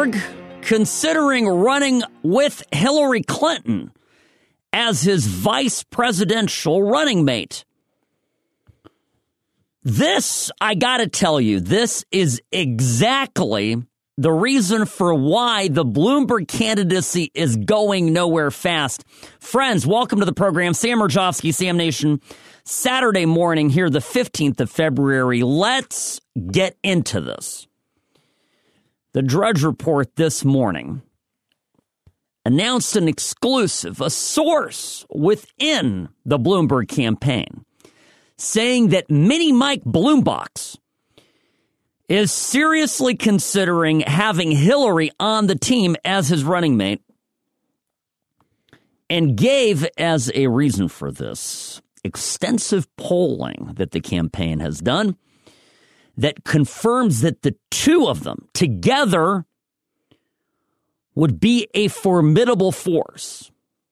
Bloomberg considering running with Hillary Clinton as his vice presidential running mate. This, I gotta tell you, this is exactly the reason for why the Bloomberg candidacy is going nowhere fast. Friends, welcome to the program. Sam Mirjovsky, Sam Nation, Saturday morning here, the 15th of February. Let's get into this. The Drudge Report this morning announced an exclusive, a source within the Bloomberg campaign, saying that Mini Mike Bloombox is seriously considering having Hillary on the team as his running mate, and gave as a reason for this extensive polling that the campaign has done that confirms that the two of them together would be a formidable force.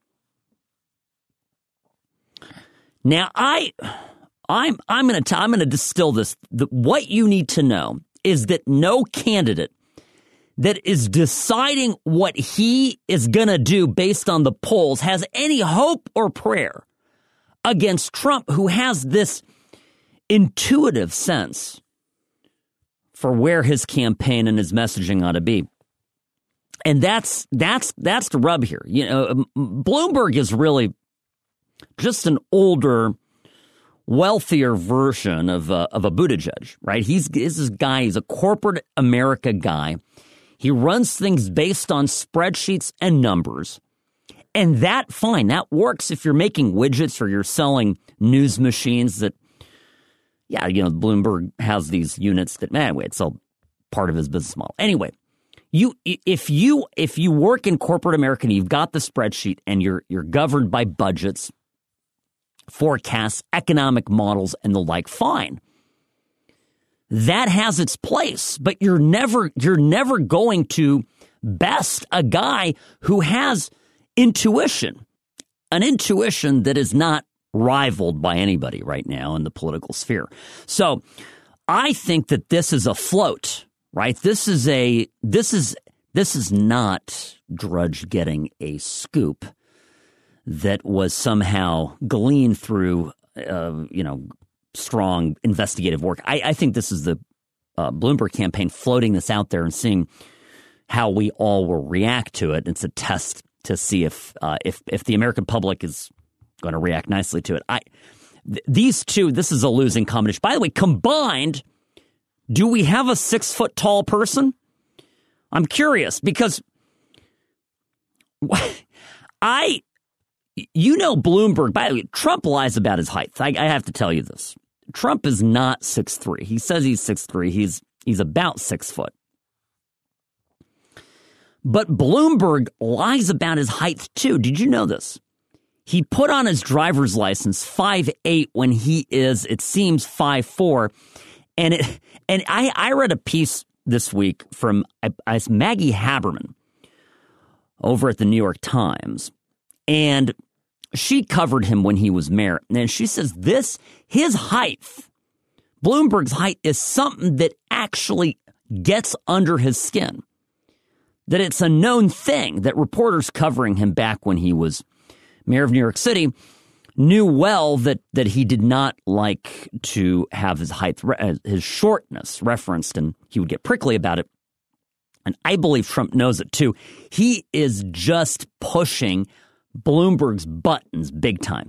Now, I'm going to distill this. What you need to know is that no candidate that is deciding what he is going to do based on the polls has any hope or prayer against Trump, who has this intuitive sense for where his campaign and his messaging ought to be. And that's the rub here. You know, Bloomberg is really just an older, wealthier version of a Buttigieg, right? He's this guy. He's a corporate America guy. He runs things based on spreadsheets and numbers. And that, fine, that works if you're making widgets or you're selling news machines that, yeah, you know, Bloomberg has these units that, anyway, it's all part of his business model. Anyway, if you work in corporate America and you've got the spreadsheet and you're governed by budgets, forecasts, economic models, and the like, fine. That has its place, but you're never going to best a guy who has intuition, an intuition that is not rivaled by anybody right now in the political sphere. So I think that this is a float, right? This is not Drudge getting a scoop that was somehow gleaned through, strong investigative work. I think this is the Bloomberg campaign floating this out there and seeing how we all will react to it. It's a test to see if the American public is going to react nicely to it. These two, this is a losing combination. By the way, combined, do we have a 6-foot-tall person? I'm curious because Bloomberg, by the way, Trump lies about his height. I have to tell you this. Trump is not 6'3". He says he's 6'3". He's about 6 foot. But Bloomberg lies about his height too. Did you know this? He put on his driver's license 5'8" when he is, it seems, 5'4". And I read a piece this week from Maggie Haberman over at the New York Times, and she covered him when he was mayor. And she says his height, Bloomberg's height, is something that actually gets under his skin. That it's a known thing that reporters covering him back when he was mayor of New York City knew well that he did not like to have his height, his shortness referenced, and he would get prickly about it. And I believe Trump knows it too. He is just pushing Bloomberg's buttons big time.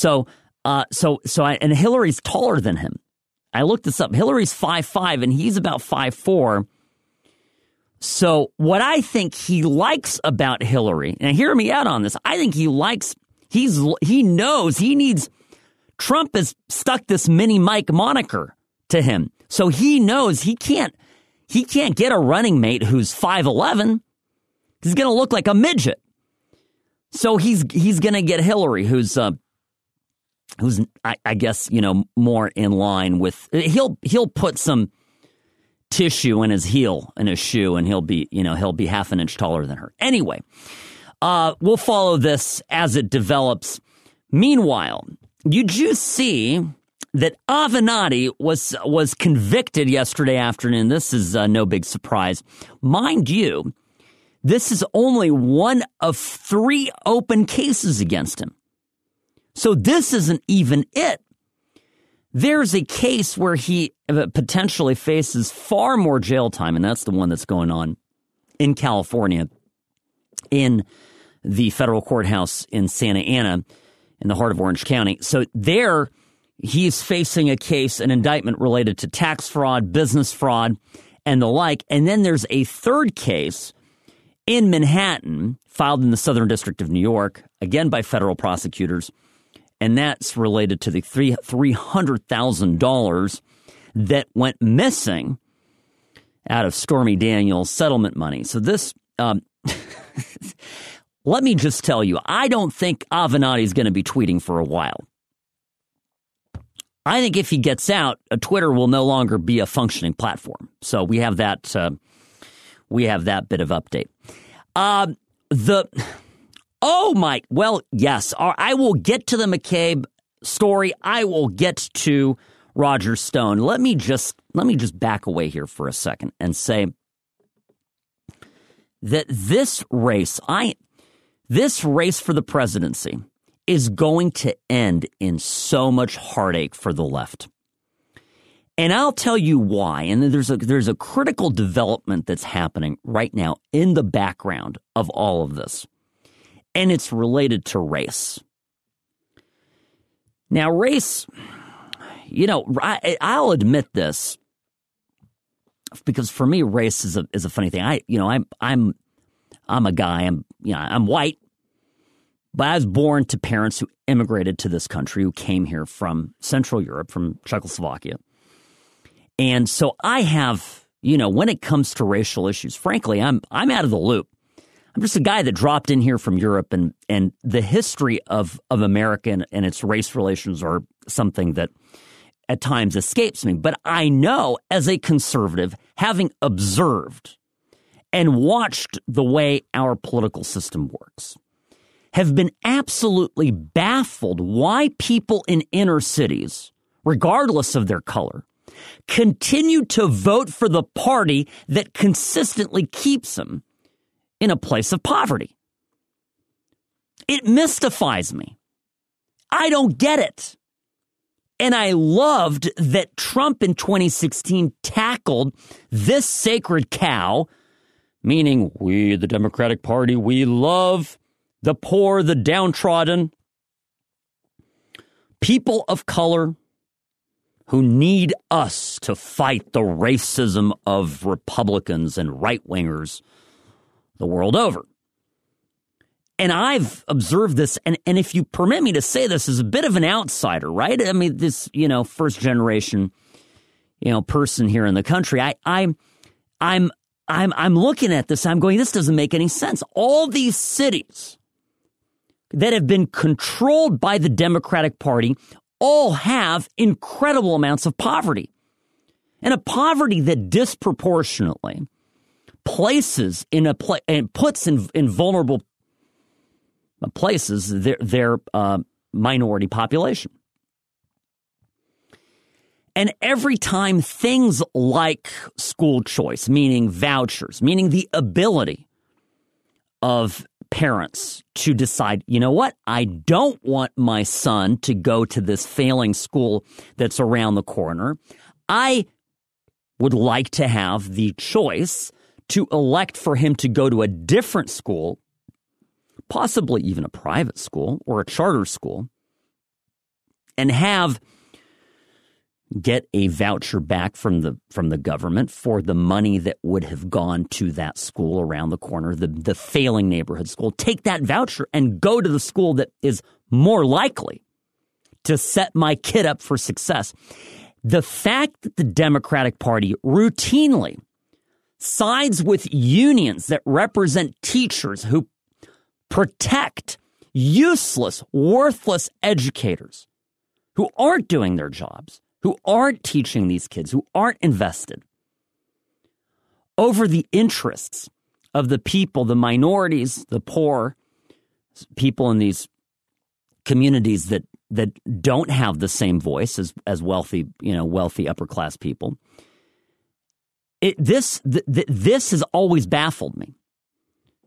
And Hillary's taller than him. I looked this up. Hillary's 5'5" and he's about 5'4". So what I think he likes about Hillary, and hear me out on this, I think he knows he needs, Trump has stuck this Mini Mike moniker to him. So he knows he can't get a running mate who's 5'11". He's going to look like a midget. So he's going to get Hillary, who's I guess, more in line with, he'll put some tissue in his heel, in his shoe, and he'll be half an inch taller than her. Anyway, we'll follow this as it develops. Meanwhile, did you see that Avenatti was convicted yesterday afternoon? This is no big surprise. Mind you, This is only one of 3 open cases against him. So this isn't even it. There's a case where he potentially faces far more jail time, and that's the one that's going on in California, in the federal courthouse in Santa Ana, in the heart of Orange County. So there, he's facing a case, an indictment related to tax fraud, business fraud, and the like. And then there's a third case in Manhattan, filed in the Southern District of New York, again by federal prosecutors, and that's related to the $300,000 that went missing out of Stormy Daniels' settlement money. So this, let me just tell you, I don't think Avenatti is going to be tweeting for a while. I think if he gets out, Twitter will no longer be a functioning platform. So we have that bit of update. Yes, I will get to the McCabe story. I will get to Roger Stone. Let me just back away here for a second and say that this race for the presidency is going to end in so much heartache for the left. And I'll tell you why. And there's a critical development that's happening right now in the background of all of this. And it's related to race. Now, race, I'll admit this, because for me, race is a funny thing. I'm a guy. I'm white, but I was born to parents who immigrated to this country, who came here from Central Europe, from Czechoslovakia. And so I have, when it comes to racial issues, frankly, I'm out of the loop. I'm just a guy that dropped in here from Europe, and the history of America and its race relations are something that at times escapes me. But I know, as a conservative, having observed and watched the way our political system works, have been absolutely baffled why people in inner cities, regardless of their color, continue to vote for the party that consistently keeps them in a place of poverty. It mystifies me. I don't get it. And I loved that Trump in 2016 tackled this sacred cow, meaning we, the Democratic Party, we love the poor, the downtrodden, people of color who need us to fight the racism of Republicans and right-wingers the world over. And I've observed this, and if you permit me to say this, as a bit of an outsider, right? I mean, this, first generation, person here in the country, I'm looking at this, I'm going, this doesn't make any sense. All these cities that have been controlled by the Democratic Party all have incredible amounts of poverty, and a poverty that disproportionately places and puts in vulnerable places their minority population. And every time things like school choice, meaning vouchers, meaning the ability of parents to decide, you know what, I don't want my son to go to this failing school that's around the corner. I would like to have the choice to elect for him to go to a different school, possibly even a private school or a charter school, and get a voucher back from the government for the money that would have gone to that school around the corner, the failing neighborhood school. Take that voucher and go to the school that is more likely to set my kid up for success. The fact that the Democratic Party routinely sides with unions that represent teachers who protect useless, worthless educators who aren't doing their jobs, who aren't teaching these kids, who aren't invested, over the interests of the people, the minorities, the poor, people in these communities that don't have the same voice as wealthy upper class people. This has always baffled me.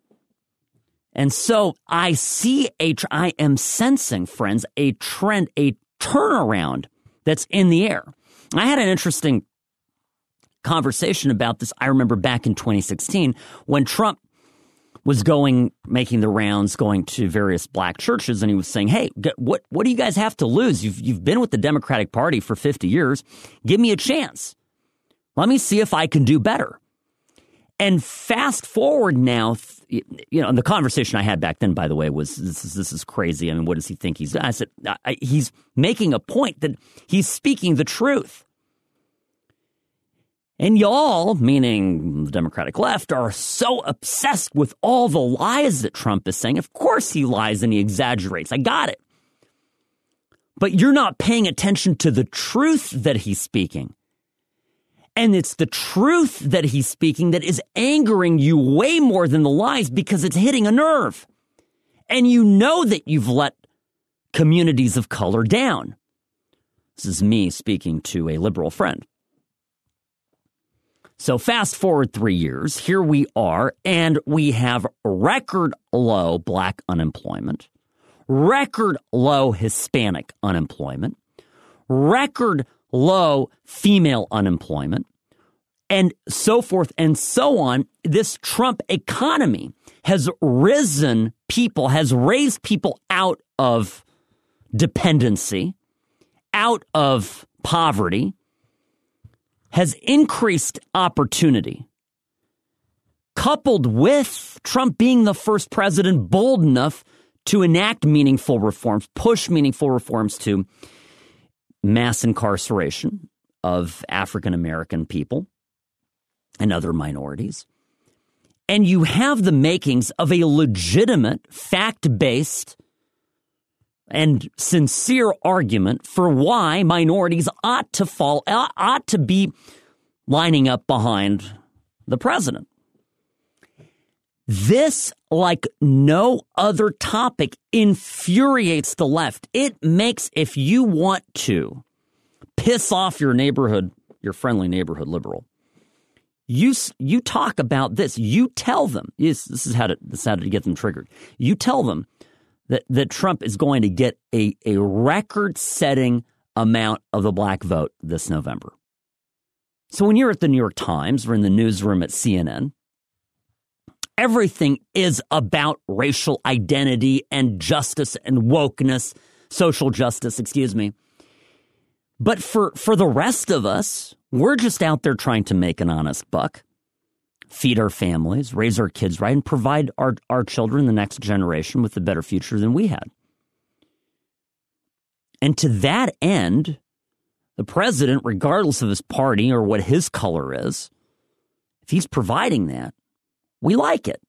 And so I am sensing, friends, a trend, a turnaround that's in the air. I had an interesting conversation about this. I remember back in 2016 when Trump was making the rounds, going to various black churches, and he was saying, hey, what do you guys have to lose? You've been with the Democratic Party for 50 years. Give me a chance. Let me see if I can do better. And fast forward now, and the conversation I had back then, by the way, was this is crazy. I mean, what does he think he's doing? I said, he's making a point that he's speaking the truth. And y'all, meaning the Democratic left, are so obsessed with all the lies that Trump is saying. Of course he lies and he exaggerates. I got it. But you're not paying attention to the truth that he's speaking. And it's the truth that he's speaking that is angering you way more than the lies because it's hitting a nerve. And you know that you've let communities of color down. This is me speaking to a liberal friend. So fast forward 3 years, here we are, and we have record low black unemployment, record low Hispanic unemployment, record low female unemployment, and so forth and so on. This Trump economy has raised people out of dependency, out of poverty, has increased opportunity, coupled with Trump being the first president bold enough to enact meaningful reforms, push meaningful reforms to mass incarceration of African American people and other minorities. And you have the makings of a legitimate, fact-based, and sincere argument for why minorities ought to be lining up behind the president. This, like no other topic, infuriates the left. It makes, if you want to piss off your neighborhood, your friendly neighborhood liberal, you talk about this. You tell them, this is how to get them triggered. You tell them that Trump is going to get a record-setting amount of the black vote this November. So when you're at the New York Times or in the newsroom at CNN, everything is about racial identity and justice and wokeness, social justice, excuse me. But for the rest of us, we're just out there trying to make an honest buck, feed our families, raise our kids right, and provide our children, the next generation, with a better future than we had. And to that end, the president, regardless of his party or what his color is, if he's providing that, we like it.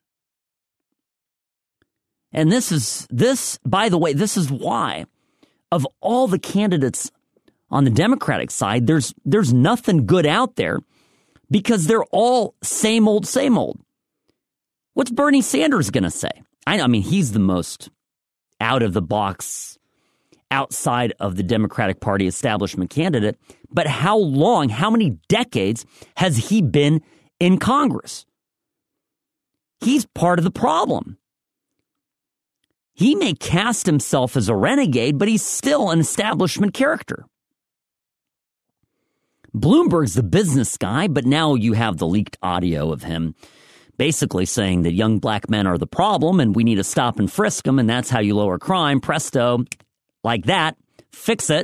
And by the way, this is why, of all the candidates on the Democratic side, there's nothing good out there, because they're all same old, same old. What's Bernie Sanders going to say? I mean, he's the most out of the box, outside of the Democratic Party establishment candidate. But how many decades has he been in Congress? He's part of the problem. He may cast himself as a renegade, but he's still an establishment character. Bloomberg's the business guy, but now you have the leaked audio of him basically saying that young black men are the problem and we need to stop and frisk them, and that's how you lower crime. Presto, like that, fix it.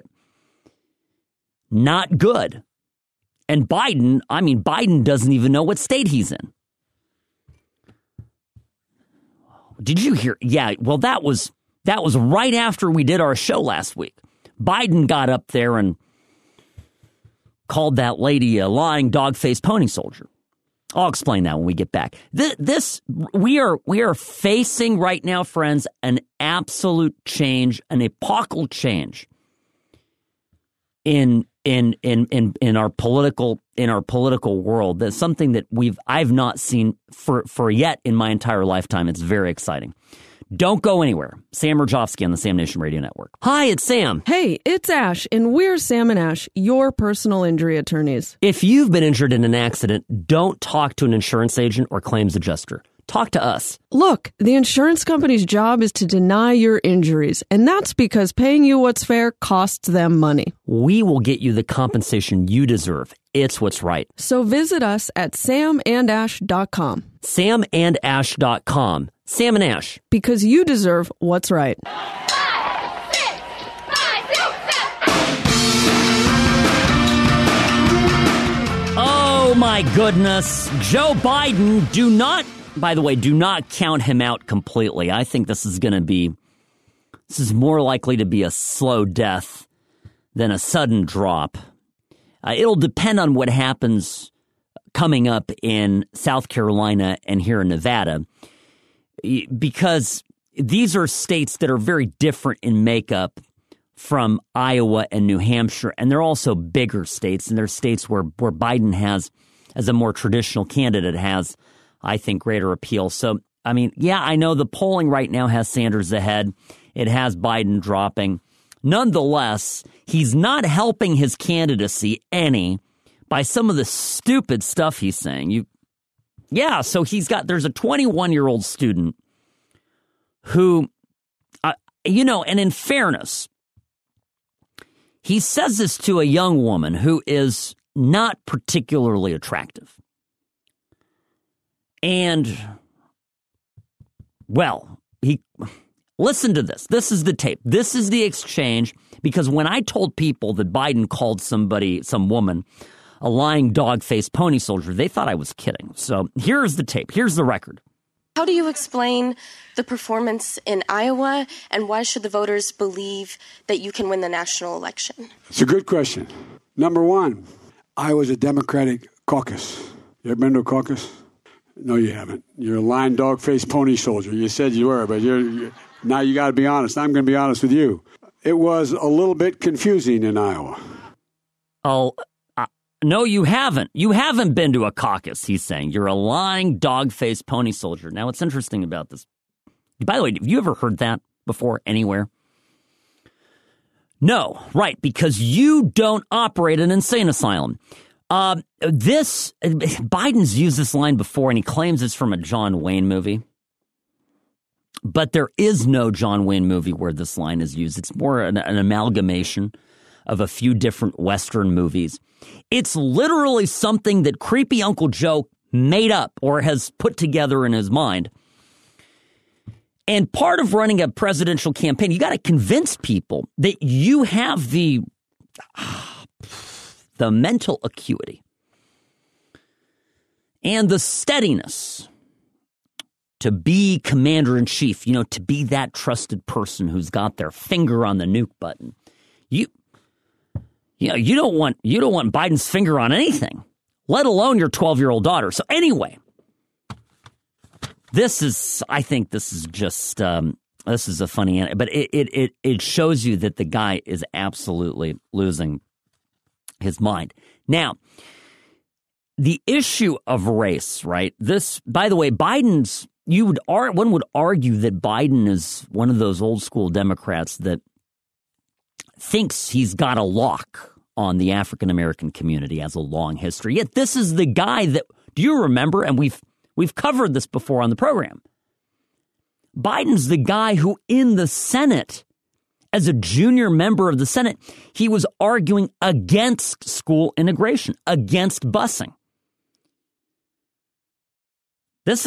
Not good. And Biden doesn't even know what state he's in. Did you hear? Yeah, well, that was right after we did our show last week. Biden got up there and called that lady a lying dog-faced pony soldier. I'll explain that when we get back. We are facing right now, friends, an absolute change, an epochal change in our political world. That's something that I've not seen for yet in my entire lifetime. It's very exciting. Don't go anywhere. Sam Rajovsky on the Sam Nation Radio Network. Hi, it's Sam. Hey, it's Ash, and we're Sam and Ash, your personal injury attorneys. If you've been injured in an accident, don't talk to an insurance agent or claims adjuster. Talk to us. Look, the insurance company's job is to deny your injuries, and that's because paying you what's fair costs them money. We will get you the compensation you deserve. It's what's right. So visit us at samandash.com. samandash.com. Sam and Ash. Because you deserve what's right. 5, 6, 5, 6, 7. Oh, my goodness. Joe Biden, do not count him out completely. I think this is more likely to be a slow death than a sudden drop. It'll depend on what happens coming up in South Carolina and here in Nevada, because these are states that are very different in makeup from Iowa and New Hampshire, and they're also bigger states, and they're states where Biden has, as a more traditional candidate, has, I think, greater appeal. So, I mean, yeah, I know the polling right now has Sanders ahead. It has Biden dropping. Nonetheless, he's not helping his candidacy any by some of the stupid stuff he's saying. So there's a 21-year-old student who, and in fairness, he says this to a young woman who is not particularly attractive. And, well, listen to this. This is the tape. This is the exchange, because when I told people that Biden called some woman, a lying dog-faced pony soldier, they thought I was kidding. So here's the tape. Here's the record. How do you explain the performance in Iowa, and why should the voters believe that you can win the national election? It's a good question. Number one, Iowa's a Democratic caucus. You ever been to a caucus? No, you haven't. You're a lying dog-faced pony soldier. You said you were, but now you got to be honest. I'm going to be honest with you. It was a little bit confusing in Iowa. Oh, no, you haven't. You haven't been to a caucus, he's saying. You're a lying dog-faced pony soldier. Now, what's interesting about this? By the way, have you ever heard that before anywhere? No, right, because you don't operate an insane asylum. Biden's used this line before, and he claims it's from a John Wayne movie. But there is no John Wayne movie where this line is used. It's more an amalgamation of a few different Western movies. It's literally something that creepy Uncle Joe made up or has put together in his mind. And part of running a presidential campaign, you got to convince people that you have the mental acuity and the steadiness to be commander-in-chief, to be that trusted person who's got their finger on the nuke button. You don't want Biden's finger on anything, let alone your 12-year-old daughter. So anyway, I think this is just this is a funny, but it shows you that the guy is absolutely losing his mind. Now, the issue of race, right? This, by the way, one would argue that Biden is one of those old school Democrats that thinks he's got a lock on the African American community, has a long history. Yet this is the guy that, do you remember? And we've covered this before on the program. Biden's the guy who in the Senate, as a junior member of the Senate, he was arguing against school integration, against busing. This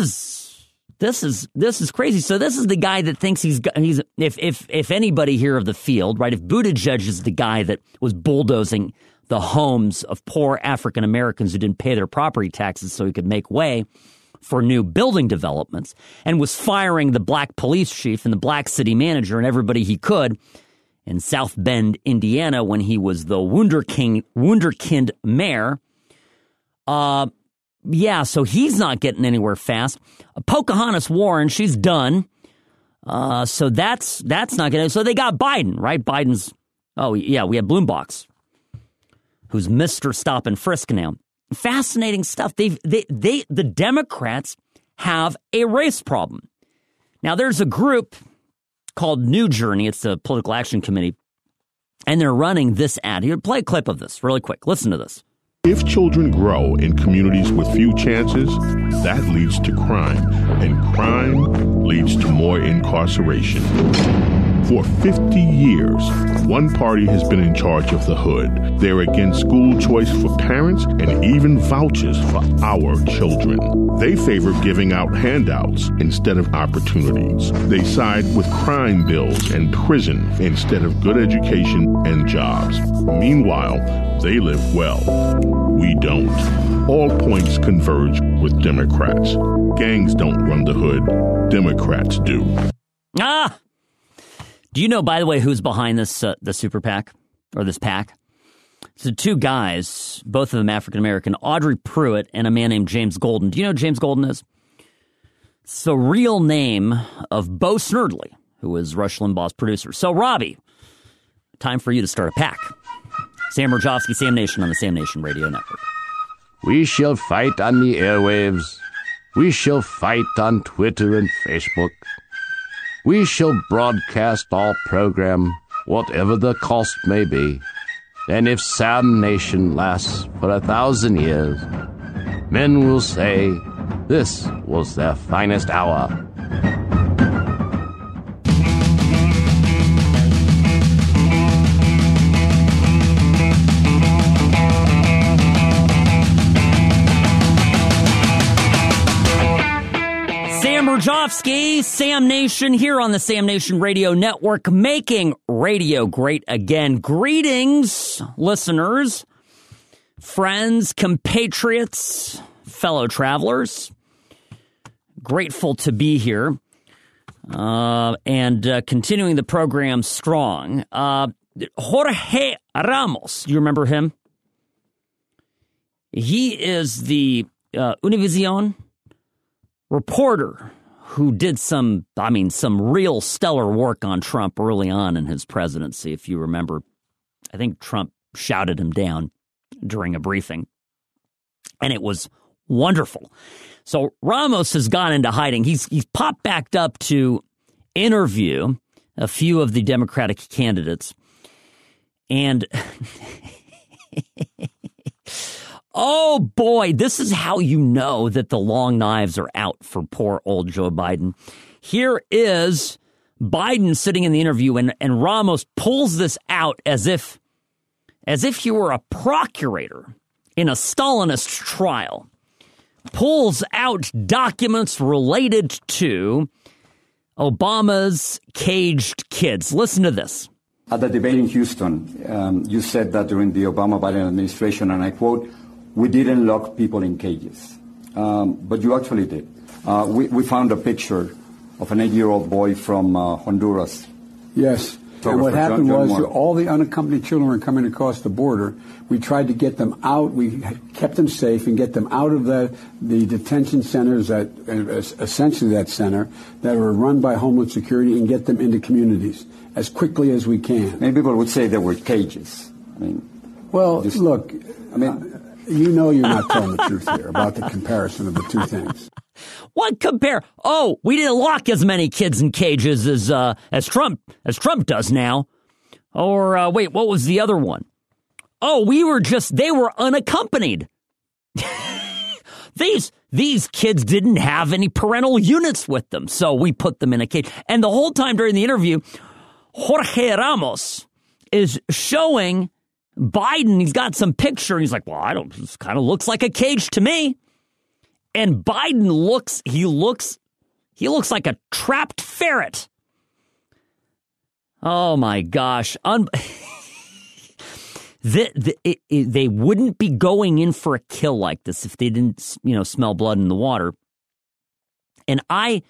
is crazy. So this is the guy that thinks he's if anybody here of the field, right? If Buttigieg is the guy that was bulldozing the homes of poor African Americans who didn't pay their property taxes so he could make way for new building developments, and was firing the black police chief and the black city manager and everybody he could in South Bend, Indiana, when he was the wunderkind mayor. So he's not getting anywhere fast. Pocahontas Warren, she's done. So that's not going to. So they got Biden, right? Biden's. Oh yeah, we have Bloombox, who's Mr. Stop and Frisk now. Fascinating stuff. The Democrats have a race problem. Now there's a group called New Journey. It's a political action committee, and they're running this ad. Here, play a clip of this really quick. Listen to this. If children grow in communities with few chances, that leads to crime, and crime leads to more incarceration. For 50 years, one party has been in charge of the hood. They're against school choice for parents and even vouchers for our children. They favor giving out handouts instead of opportunities. They side with crime bills and prison instead of good education and jobs. Meanwhile, they live well. We don't. All points converge with Democrats. Gangs don't run the hood. Democrats do. Do you know, by the way, who's behind this the super PAC or this PAC? So two guys, both of them African-American, Audrey Pruitt and a man named James Golden. Do you know who James Golden is? It's the real name of Bo Snerdley, who is Rush Limbaugh's producer. So, Robbie, time for you to start a PAC. Sam Rajovsky, Sam Nation on the Sam Nation Radio Network. We shall fight on the airwaves. We shall fight on Twitter and Facebook. We shall broadcast our program, whatever the cost may be. And if Sam Nation lasts for 1,000 years, men will say this was their finest hour. Rajovsky, Sam Nation, here on the Sam Nation Radio Network, making radio great again. Greetings, listeners, friends, compatriots, fellow travelers. Grateful to be here and continuing the program strong. Jorge Ramos, do you remember him? He is the Univision reporter who did some real stellar work on Trump early on in his presidency. If you remember, I think Trump shouted him down during a briefing, and it was wonderful. So Ramos has gone into hiding. He's popped back up to interview a few of the Democratic candidates, and oh, boy, this is how you know that the long knives are out for poor old Joe Biden. Here is Biden sitting in the interview, and Ramos pulls this out as if he were a procurator in a Stalinist trial. Pulls out documents related to Obama's caged kids. Listen to this. At the debate in Houston, you said that during the Obama-Biden administration, and I quote, "We didn't lock people in cages." But you actually did. We found a picture of an 8-year-old boy from Honduras. Yes. And what happened was all the unaccompanied children were coming across the border. We tried to get them out. We kept them safe and get them out of the detention centers, that essentially that center, that were run by Homeland Security, and get them into communities as quickly as we can. Many people would say there were cages. I mean, well, look, I mean, you know you're not telling the truth here about the comparison of the two things. What compare? Oh, we didn't lock as many kids in cages as Trump does now. Or wait, what was the other one? Oh, they were unaccompanied. These kids didn't have any parental units with them, so we put them in a cage. And the whole time during the interview, Jorge Ramos is showing Biden. He's got some picture, and he's like, well, this kind of looks like a cage to me. And Biden looks like a trapped ferret. Oh my gosh. They wouldn't be going in for a kill like this if they didn't, smell blood in the water. And I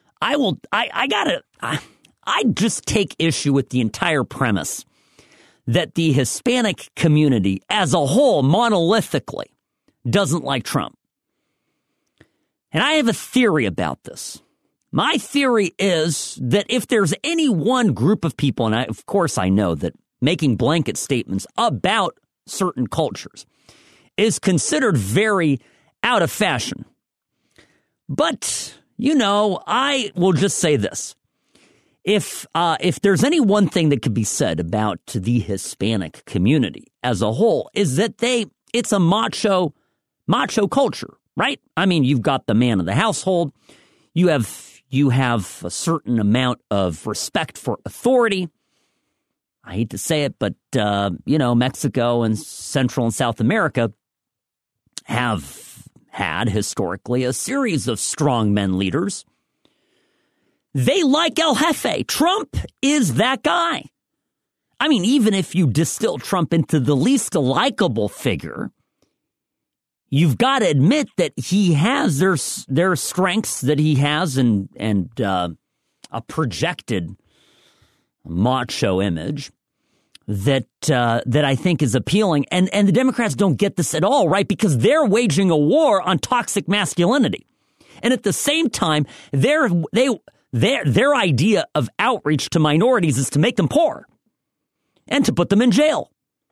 just take issue with the entire premise that the Hispanic community as a whole, monolithically, doesn't like Trump. And I have a theory about this. My theory is that if there's any one group of people, and of course I know that making blanket statements about certain cultures is considered very out of fashion. But, I will just say this. If there's any one thing that could be said about the Hispanic community as a whole, is that they it's a macho culture, right? I mean, you've got the man of the household. You have a certain amount of respect for authority. I hate to say it, but, Mexico and Central and South America have had historically a series of strongmen leaders. They like El Jefe. Trump is that guy. I mean, even if you distill Trump into the least likable figure, you've got to admit that he has their strengths that he has and a projected macho image that I think is appealing. And the Democrats don't get this at all, right? Because they're waging a war on toxic masculinity. And at the same time, their idea of outreach to minorities is to make them poor and to put them in jail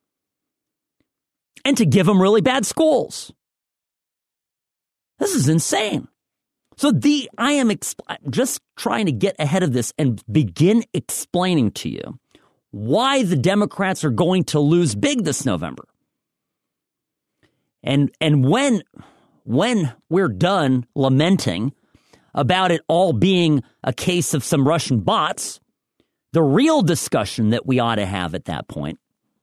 and to give them really bad schools. This is insane. So I am just trying to get ahead of this and begin explaining to you why the Democrats are going to lose big this November. And when we're done lamenting about it all being a case of some Russian bots, the real discussion that we ought to have at that point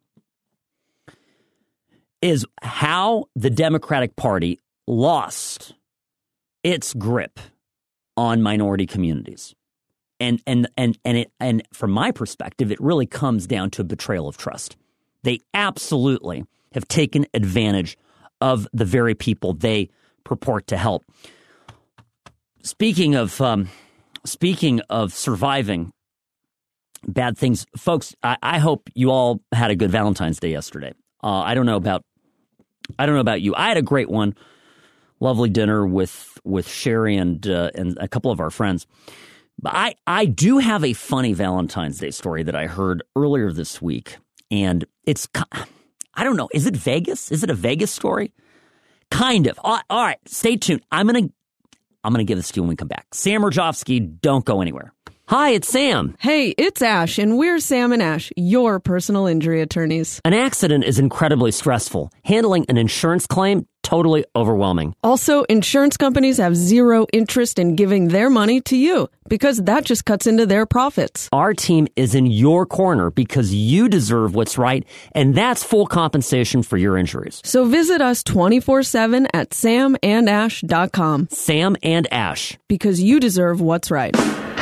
is how the Democratic Party lost its grip on minority communities. And from my perspective, it really comes down to a betrayal of trust. They absolutely have taken advantage of the very people they purport to help. Speaking of surviving bad things, folks, I hope you all had a good Valentine's Day yesterday. I don't know about you. I had a great one. Lovely dinner with Sherry and a couple of our friends. But I do have a funny Valentine's Day story that I heard earlier this week, and it's, I don't know, is it Vegas? Is it a Vegas story? Kind of. All right, stay tuned. I'm gonna give this to you when we come back. Sam Rajovsky, don't go anywhere. Hi, it's Sam. Hey, it's Ash, and we're Sam and Ash, your personal injury attorneys. An accident is incredibly stressful. Handling an insurance claim, totally overwhelming. Also, insurance companies have zero interest in giving their money to you because that just cuts into their profits. Our team is in your corner because you deserve what's right, and that's full compensation for your injuries. So visit us 24/7 at samandash.com. Sam and Ash. Because you deserve what's right.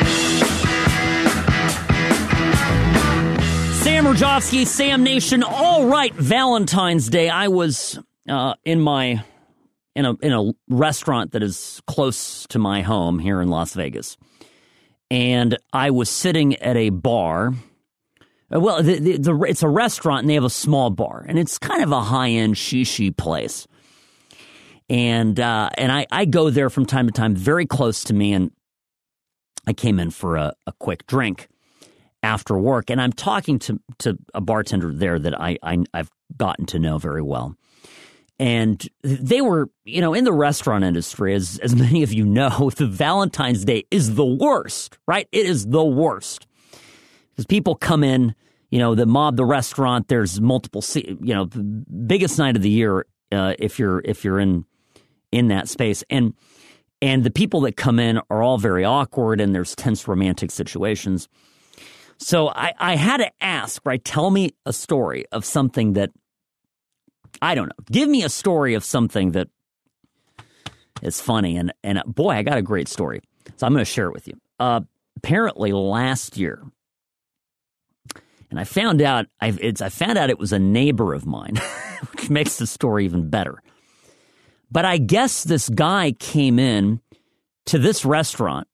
Sam Rajovsky, Sam Nation. All right, Valentine's Day. I was in a restaurant that is close to my home here in Las Vegas, and I was sitting at a bar. Well, it's a restaurant, and they have a small bar, and it's kind of a high-end shishi place. And I go there from time to time, very close to me, and I came in for a quick drink after work, and I'm talking to a bartender there that I've gotten to know very well. And they were, in the restaurant industry, as many of you know, the Valentine's Day is the worst, right? It is the worst. Because people come in, they mob the restaurant. There's multiple, biggest night of the year if you're in that space. And the people that come in are all very awkward, and there's tense romantic situations. So I had to ask, right, tell me a story of something that, I don't know, give me a story of something that is funny. And boy, I got a great story. So I'm going to share it with you. Apparently last year, and I found out it was a neighbor of mine, which makes the story even better. But I guess this guy came in to this restaurant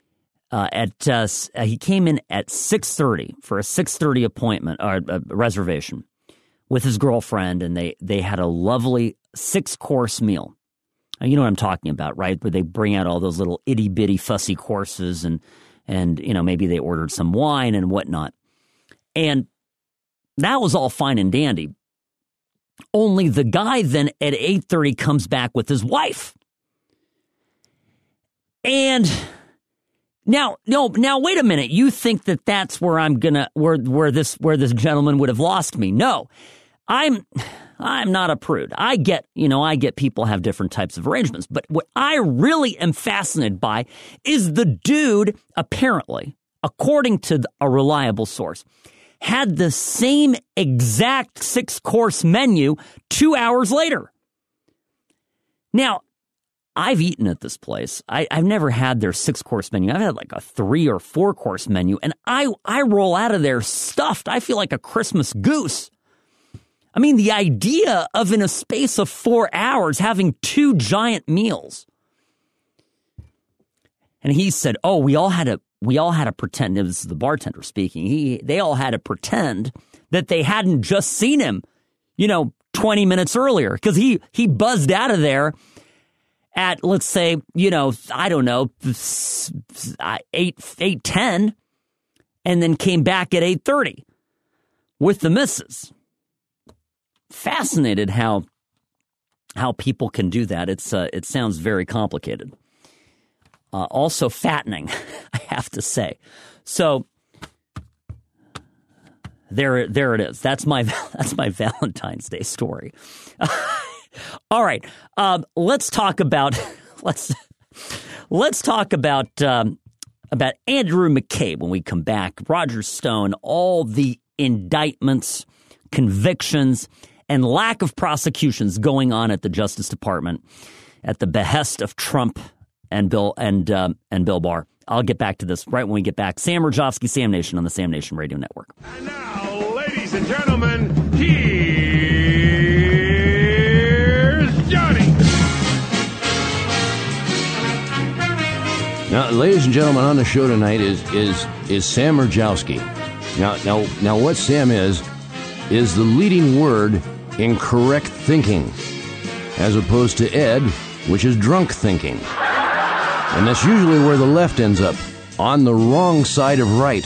he came in at 6:30 for a 6:30 appointment or reservation with his girlfriend, and they had a lovely 6-course meal. And you know what I'm talking about, right? Where they bring out all those little itty bitty fussy courses, and maybe they ordered some wine and whatnot. And that was all fine and dandy. Only the guy then at 8:30 comes back with his wife. And now, wait a minute. You think that that's where I'm gonna where this gentleman would have lost me? No, I'm not a prude. I get people have different types of arrangements. But what I really am fascinated by is the dude, apparently, according to a reliable source, had the same exact 6-course menu 2 hours later. Now, I've eaten at this place. I've never had their 6-course menu. I've had like a 3 or 4-course menu, and I roll out of there stuffed. I feel like a Christmas goose. I mean, the idea of in a space of 4 hours having 2 giant meals. And he said, "Oh, we all had to pretend." It was the bartender speaking. They all had to pretend that they hadn't just seen him, 20 minutes earlier, because he buzzed out of there at, let's say, I don't know, 8:10, and then came back at 8:30 with the missus. Fascinated how people can do that. It sounds very complicated. Also fattening, I have to say. So there it is. That's my Valentine's Day story. All right, let's talk about Andrew McCabe when we come back. Roger Stone, all the indictments, convictions, and lack of prosecutions going on at the Justice Department at the behest of Trump and Bill Barr. I'll get back to this right when we get back. Sam Rajovsky, Sam Nation on the Sam Nation Radio Network. And now, ladies and gentlemen, here's Johnny. Now, ladies and gentlemen, on the show tonight is Sam Rajowski. Now, what Sam is the leading word in correct thinking, as opposed to Ed, which is drunk thinking. And that's usually where the left ends up, on the wrong side of right.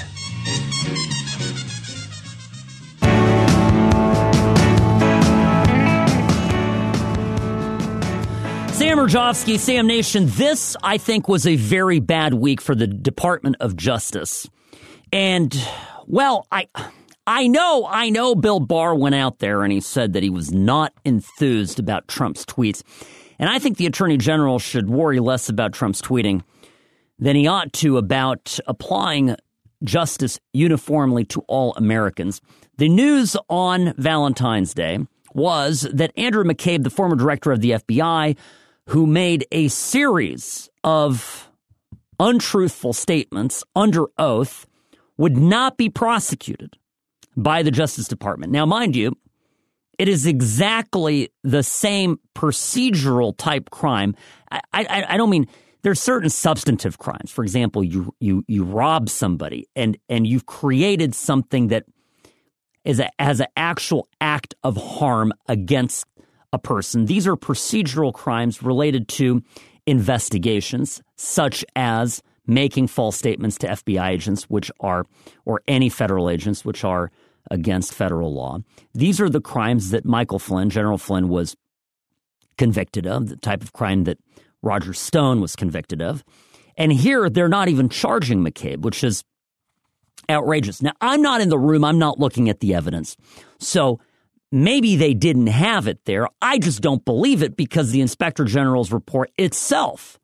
Sam Rajovsky, Sam Nation. This, I think, was a very bad week for the Department of Justice. And, well, I know Bill Barr went out there and he said that he was not enthused about Trump's tweets. And I think the Attorney General should worry less about Trump's tweeting than he ought to about applying justice uniformly to all Americans. The news on Valentine's Day was that Andrew McCabe, the former director of the FBI, who made a series of untruthful statements under oath, would not be prosecuted by the Justice Department. Now, mind you, it is exactly the same procedural type crime. I don't mean there's certain substantive crimes. For example, you rob somebody and you've created something that has an actual act of harm against a person. These are procedural crimes related to investigations, such as making false statements to FBI agents, or any federal agents, which are against federal law. These are the crimes that Michael Flynn, General Flynn, was convicted of, the type of crime that Roger Stone was convicted of. And here, they're not even charging McCabe, which is outrageous. Now, I'm not in the room. I'm not looking at the evidence. So maybe they didn't have it there. I just don't believe it because the Inspector General's report itself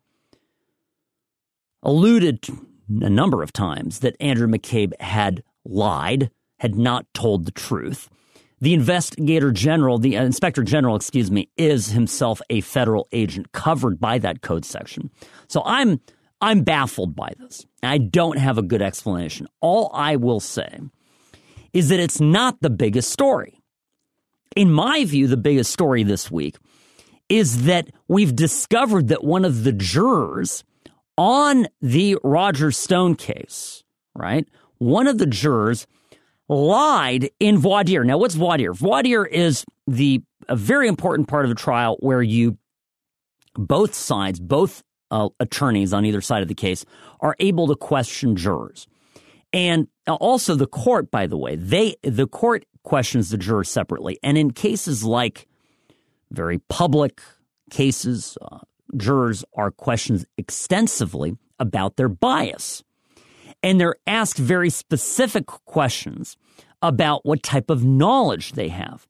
alluded a number of times that Andrew McCabe had lied, had not told the truth. The Inspector General, is himself a federal agent covered by that code section. So I'm baffled by this. I don't have a good explanation. All I will say is that it's not the biggest story. In my view, the biggest story this week is that we've discovered that one of the jurors on the Roger Stone case, right? One of the jurors lied in voir dire. Now, what's voir dire? Voir dire is a very important part of a trial where both sides, both attorneys on either side of the case, are able to question jurors. And also the court, by the way, the court questions the jurors separately. And in cases like very public cases, jurors are questioned extensively about their bias. And they're asked very specific questions about what type of knowledge they have.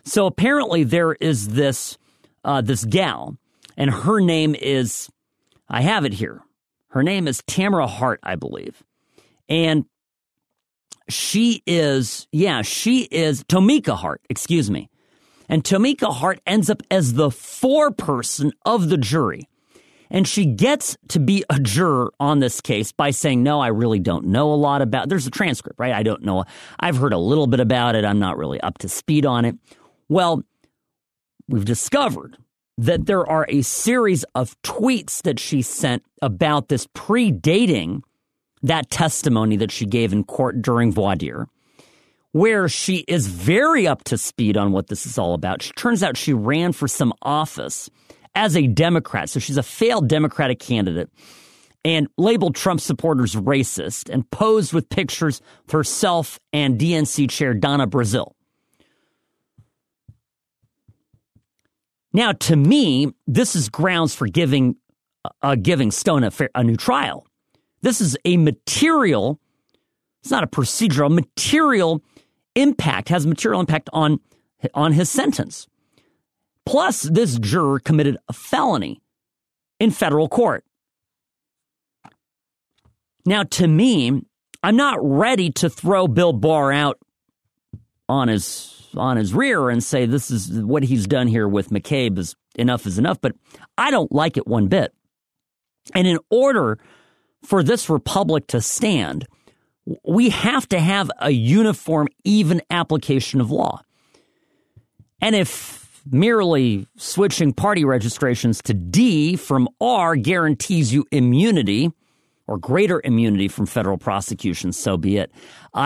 So apparently there is this gal, and her name is, I have it here. Her name is Tamara Hart, I believe. And she is Tomika Hart, excuse me. And Tomika Hart ends up as the foreperson of the jury. And she gets to be a juror on this case by saying, no, I really don't know a lot about it. There's a transcript, right? I don't know. I've heard a little bit about it. I'm not really up to speed on it. Well, we've discovered that there are a series of tweets that she sent about this predating that testimony that she gave in court during voir dire, where she is very up to speed on what this is all about. She turns out she ran for some office as a Democrat. So she's a failed Democratic candidate and labeled Trump supporters racist and posed with pictures of herself and DNC chair Donna Brazile. Now, to me, this is grounds for giving Stone a new trial. This is a material, it's not a procedural, material impact, has material impact on his sentence. Plus, this juror committed a felony in federal court. Now, to me, I'm not ready to throw Bill Barr out on his rear and say this is what he's done here with McCabe is enough, but I don't like it one bit. And in order for this republic to stand, we have to have a uniform, even application of law. And if merely switching party registrations to D from R guarantees you immunity or greater immunity from federal prosecution, so be it.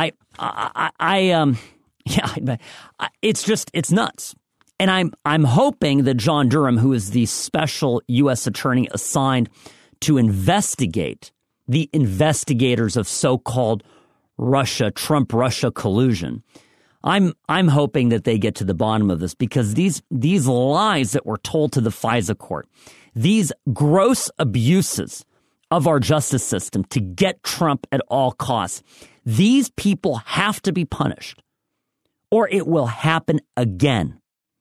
It's nuts. And I'm hoping that John Durham, who is the special U.S. attorney assigned to investigate the investigators of so-called Trump-Russia collusion, I'm hoping that they get to the bottom of this, because these lies that were told to the FISA court, these gross abuses of our justice system to get Trump at all costs, these people have to be punished, or it will happen again.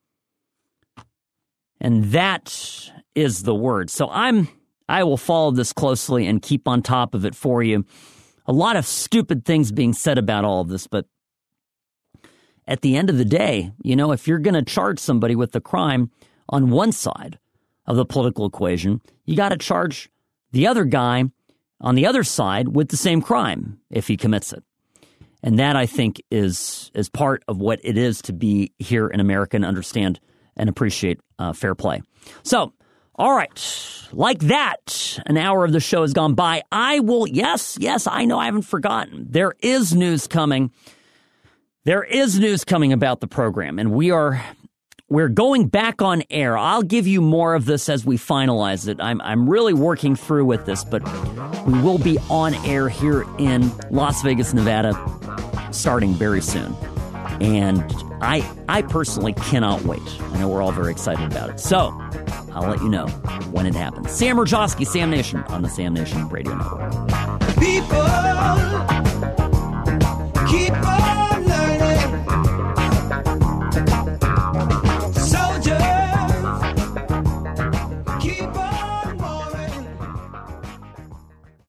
And that is the word. So I will follow this closely and keep on top of it for you. A lot of stupid things being said about all of this, but at the end of the day, if you're going to charge somebody with the crime on one side of the political equation, you got to charge the other guy on the other side with the same crime if he commits it. And that, I think, is part of what it is to be here in America and understand and appreciate fair play. So, all right, like that, an hour of the show has gone by. Yes, I know I haven't forgotten. There is news coming. There is news coming about the program, and we're going back on air. I'll give you more of this as we finalize it. I'm really working through with this, but we will be on air here in Las Vegas, Nevada, starting very soon. And I personally cannot wait. I know we're all very excited about it. So I'll let you know when it happens. Sam Rajowski, Sam Nation on the Sam Nation Radio Network. People